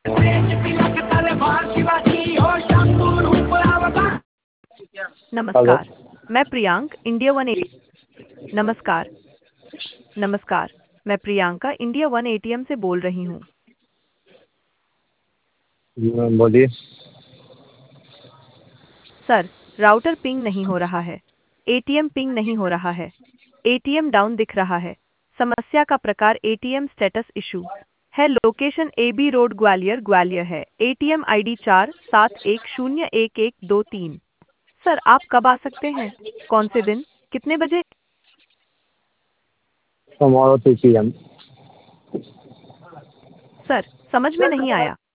Hello. नमस्कार। मैं Priyank India one नमस्कार। नमस्कार। मैं प्रियंका इंडिया वन एटीएम से बोल रही हूँ। जी मैम बोलिए। सर, राउटर पिंग नहीं हो रहा है। एटीएम पिंग नहीं हो रहा है। एटीएम डाउन दिख रहा है। समस्या का प्रकार एटीएम स्टेटस इशू है। Location AB road Gwalior Gwalior है। ATM ID 47101123। सर, आप कब आ सकते हैं? कौन से दिन? कितने बजे? Tomorrow 2 PM। सर, समझ में नहीं आया।